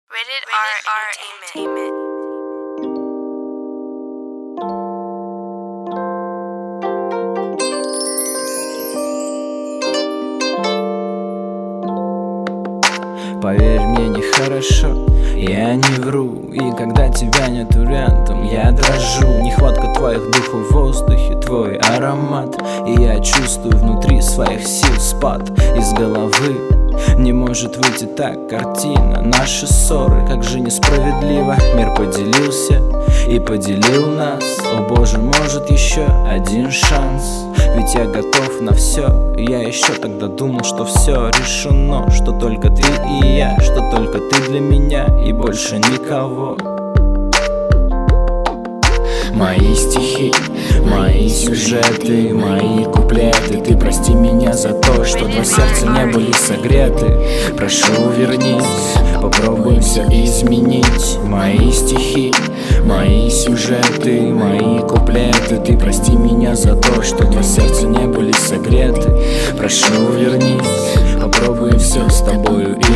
Rated R Entertainment. Поверь мне, нехорошо, я не вру. И когда тебя нету рядом, я дрожу. Нехватка твоих дух в воздухе, твой аромат. И я чувствую внутри своих сил спад из головы. Не может выйти так картина. Наши ссоры, как же несправедливо. Мир поделился и поделил нас. О боже, может еще один шанс. Ведь я готов на все. Я еще тогда думал, что все решено, что только ты и я, что только ты для меня и больше никого. Мои стихи, мои сюжеты, мои куплеты. Ты прости меня за то, что два сердца не были согреты. Прошу, вернись, попробуем все изменить. Мои стихи, мои сюжеты, мои куплеты. Ты прости меня за то, что два сердца не были согреты. Прошу, вернись, попробуем все с тобою